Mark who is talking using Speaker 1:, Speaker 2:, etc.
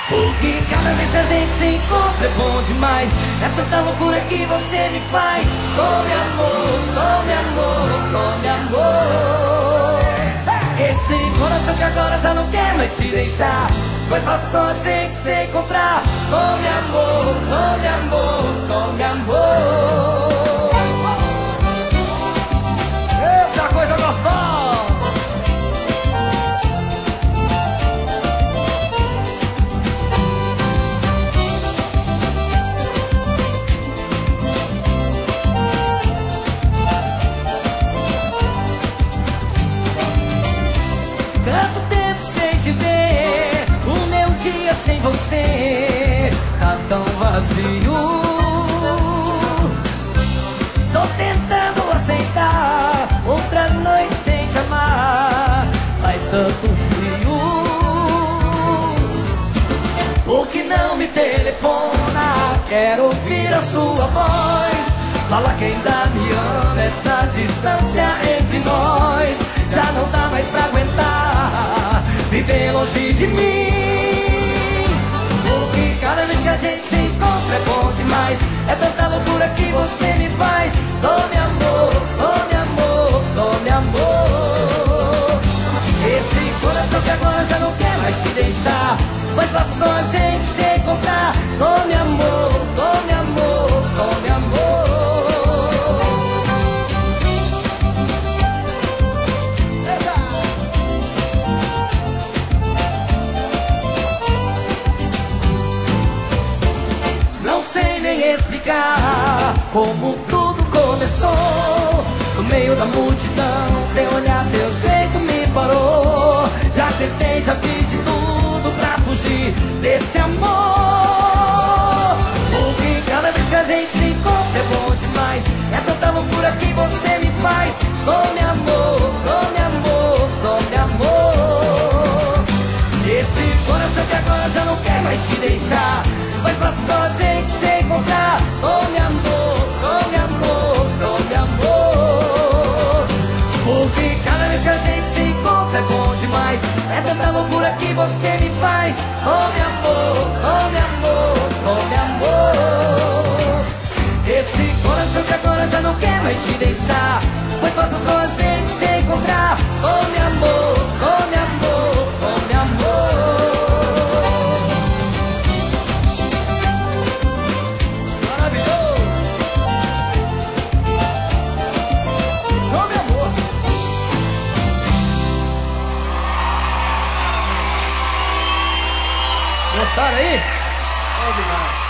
Speaker 1: Porque cada vez que a gente se encontra é bom demais. É tanta loucura que você me faz. Tome amor, tome amor, tome amor. Esse coração que agora já não quer mais te deixar, pois basta só a gente se encontrar. Tome amor, tome amor, tome amor. Eita coisa gostosa! Tanto tempo sem te ver, o meu dia sem você tá tão vazio. Tô tentando aceitar outra noite sem te amar, faz tanto frio. Por que não me telefona? Quero ouvir a sua voz. Fala que ainda me ama, essa distância entre nós já não dá mais pra aguentar viver longe de mim. Porque cada vez que a gente se encontra é bom demais. É tanta loucura que você me faz. Tome amor, tome amor, tome amor. Esse coração que agora já não quer mais te deixar, pois basta só a gente se encontrar. Tome amor, tome amor, tome amor. Não sei nem explicar como tudo começou. No meio da multidão, teu olhar, teu jeito me parou. Já tentei, já fiz de tudo pra fugir desse amor. Porque cada vez que a gente se encontra é bom demais. É tanta loucura que você me faz. Tome amor, tome amor, tome amor. Esse coração que agora já não quer mais te deixar, mas basta só a gente se encontrar. Tome amor, tome amor, tome amor. Porque cada vez que a gente se encontra é bom demais. É tanta loucura que você me faz. Tome amor, tome amor, tome amor. Esse coração que agora já não quer mais te deixar, pois basta só a gente se encontrar. Tome amor, tome amor, tome amor. Gostaram aí? Bom demais.